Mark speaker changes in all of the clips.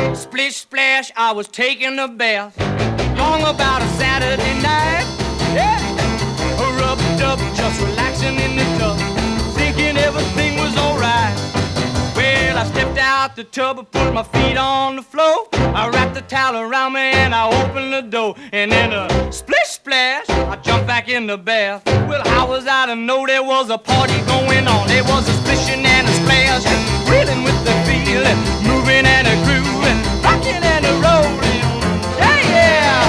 Speaker 1: Splish splash, I was taking a bath. Long about a Saturday night. Yeah. Rub-a-dub, just relaxing in the tub, thinking everything was alright. Well, I stepped out the tub, I put my feet on the floor. I wrapped the towel around me and I opened the door. And then a splish splash, I jumped back in the bath. Well, how was I to know there was a party going on? There was a splishing and a splash, and reeling with the feeling, moving and a grooving, rocking and a rolling. Yeah, yeah.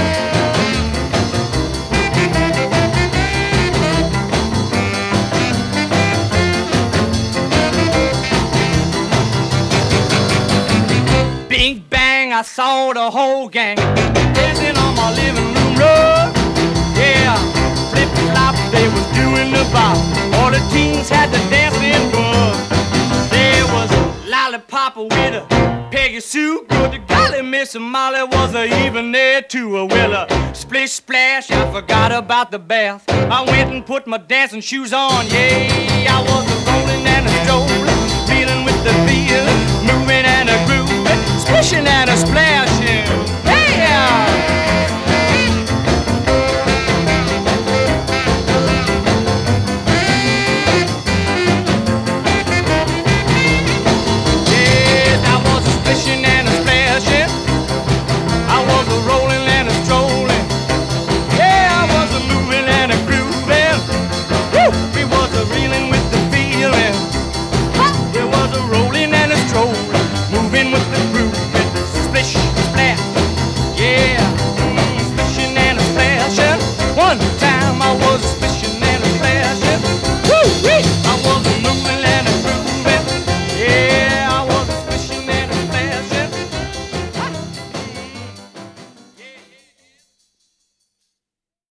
Speaker 1: Bing bang, I saw the whole gang dancing on my living room rug. Yeah, flip flop, they was doing the bop. All the teens had the dancing bug. There was Lollipop with a Peggy Sue. Good to golly, Miss Molly was even there too. Well, a splish splash, I forgot about the bath. I went and put my dancing shoes on, yeah.